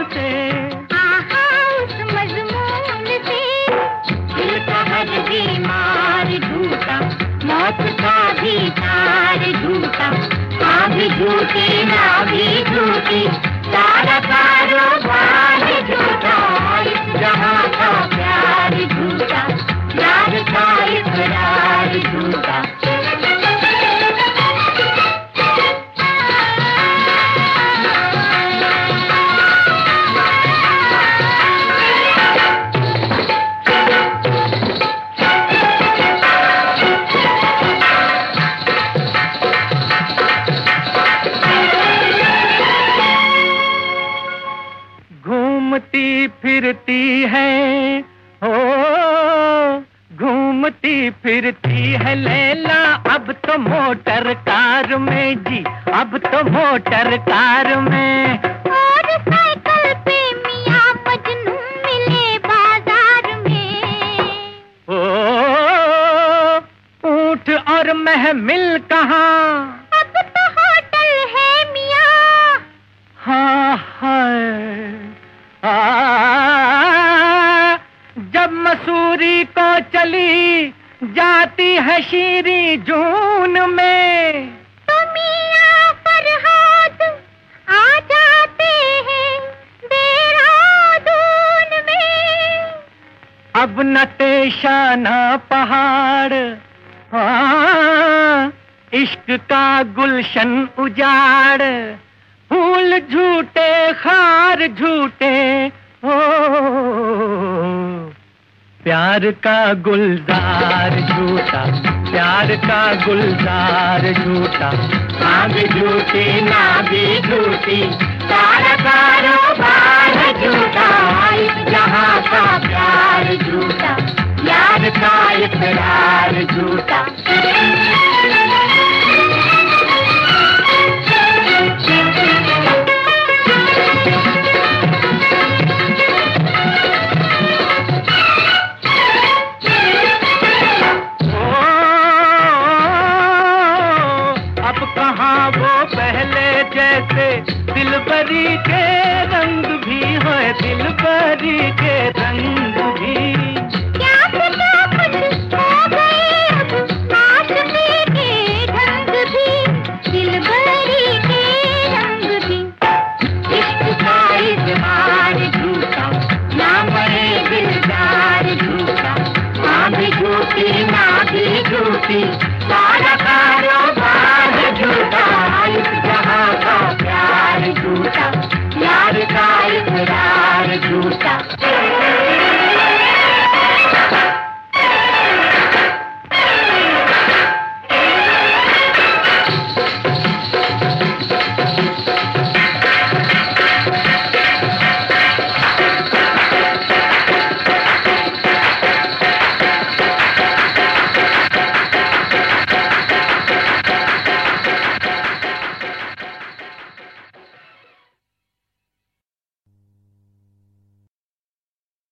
से, आहा उस मजमून से, दिल का हर बीमार झूठा, मौत का भी तार झूठा, हाँ भी झूठी ना भी झूठी, सारा कारोबार झूठा, इस जहां का प्यार झूठा, यार का इकरार झूठा। घूमती फिरती है हो, घूमती फिरती है लैला अब तो मोटर कार में जी, अब तो मोटर कार में। और साइकिल पे मियां मजनू मिले बाजार में, ओ ऊंट और महमिल कहाँ, अब तो होटल है मियां। हाँ है जब मसूरी को चली जाती है शीरी जून में, तो मियां फरहाद आ जाते हैं देहरादून में। अब न तेशा न पहाड़, इश्क का गुलशन उजाड़, फूल झूठे खार झूठे हो, प्यार का गुलजार झूठा, प्यार का गुलजार झूठा, ना भी झूठी ना भी झूठी, सारा कारोबार झूठा, इस जहां का प्यार झूठा, यार का इकरार झूठा। कहाँ वो पहले जैसे दिलबरी के रंग भी है, दिलबरी के रंग भी। क्या पता कुछ हो गए अब आशिकी के ढंग भी, दिलबरी के रंग भी। इश्क का इज़हार झूठा, ना मरे दिलदार झूठा, हाँ भी झूठी ना भी झूठी, सारा